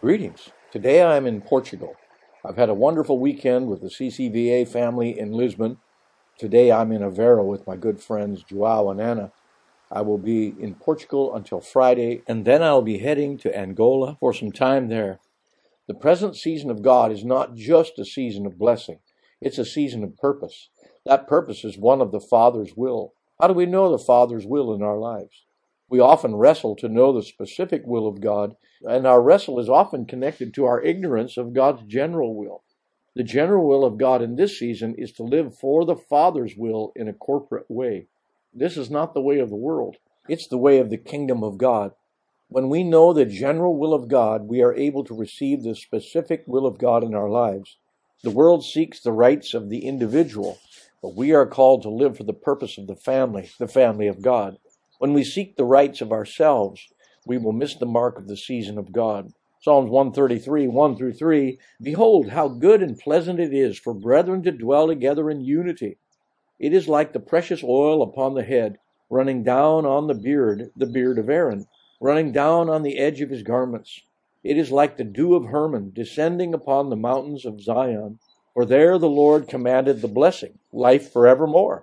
Greetings. Today I am in Portugal. I've had a wonderful weekend with the CCVA family in Lisbon. Today I'm in Aveiro with my good friends Joao and Anna. I will be in Portugal until Friday, and then I'll be heading to Angola for some time there. The present season of God is not just a season of blessing. It's a season of purpose. That purpose is one of the Father's will. How do we know the Father's will in our lives? We often wrestle to know the specific will of God, and our wrestle is often connected to our ignorance of God's general will. The general will of God in this season is to live for the Father's will in a corporate way. This is not the way of the world. It's the way of the kingdom of God. When we know the general will of God, we are able to receive the specific will of God in our lives. The world seeks the rights of the individual, but we are called to live for the purpose of the family of God. When we seek the rights of ourselves, we will miss the mark of the season of God. Psalms 133, 1 through 3, Behold, how good and pleasant it is for brethren to dwell together in unity. It is like the precious oil upon the head, running down on the beard of Aaron, running down on the edge of his garments. It is like the dew of Hermon, descending upon the mountains of Zion. For there the Lord commanded the blessing, life forevermore.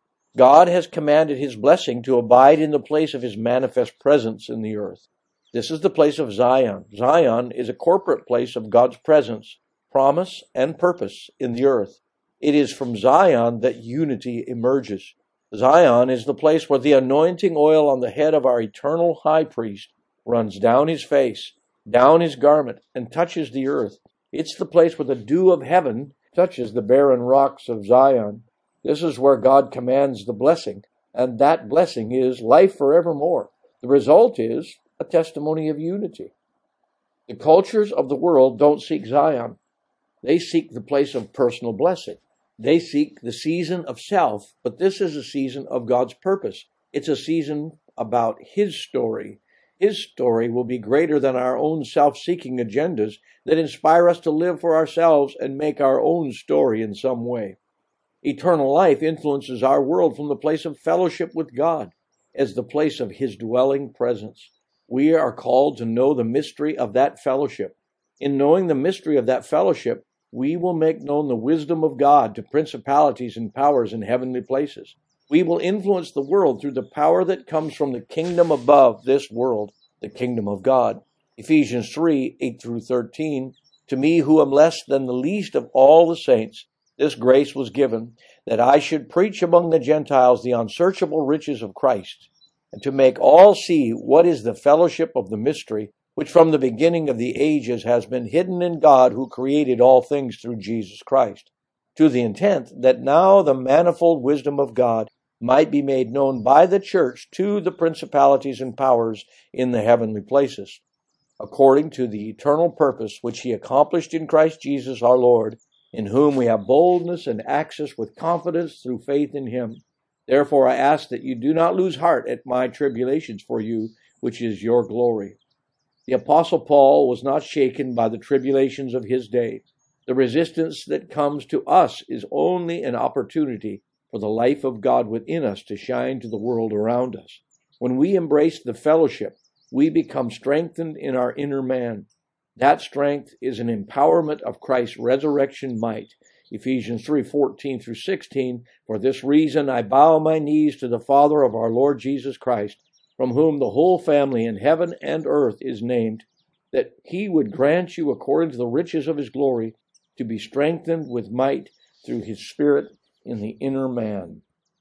God has commanded his blessing to abide in the place of his manifest presence in the earth. This is the place of Zion. Zion is a corporate place of God's presence, promise, and purpose in the earth. It is from Zion that unity emerges. Zion is the place where the anointing oil on the head of our eternal high priest runs down his face, down his garment, and touches the earth. It's the place where the dew of heaven touches the barren rocks of Zion. This is where God commands the blessing, and that blessing is life forevermore. The result is a testimony of unity. The cultures of the world don't seek Zion. They seek the place of personal blessing. They seek the season of self, but this is a season of God's purpose. It's a season about his story. His story will be greater than our own self-seeking agendas that inspire us to live for ourselves and make our own story in some way. Eternal life influences our world from the place of fellowship with God as the place of his dwelling presence. We are called to know the mystery of that fellowship. In knowing the mystery of that fellowship, we will make known the wisdom of God to principalities and powers in heavenly places. We will influence the world through the power that comes from the kingdom above this world, the kingdom of God. Ephesians 3, 8 through 13, To me who am less than the least of all the saints, this grace was given, that I should preach among the Gentiles the unsearchable riches of Christ, and to make all see what is the fellowship of the mystery, which from the beginning of the ages has been hidden in God who created all things through Jesus Christ, to the intent that now the manifold wisdom of God might be made known by the church to the principalities and powers in the heavenly places, according to the eternal purpose which he accomplished in Christ Jesus our Lord, in whom we have boldness and access with confidence through faith in him. Therefore I ask that you do not lose heart at my tribulations for you, which is your glory. The Apostle Paul was not shaken by the tribulations of his day. The resistance that comes to us is only an opportunity for the life of God within us to shine to the world around us. When we embrace the fellowship, we become strengthened in our inner man. That strength is an empowerment of Christ's resurrection might. Ephesians 3:14 through 16, For this reason I bow my knees to the Father of our Lord Jesus Christ, from whom the whole family in heaven and earth is named, that he would grant you according to the riches of his glory to be strengthened with might through his Spirit in the inner man.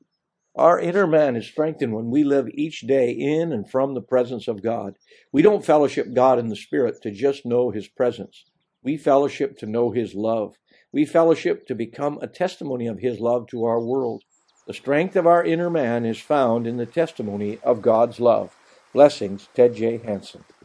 Our inner man is strengthened when we live each day in and from the presence of God. We don't fellowship God in the Spirit to just know his presence. We fellowship to know his love. We fellowship to become a testimony of his love to our world. The strength of our inner man is found in the testimony of God's love. Blessings, Ted J. Hansen.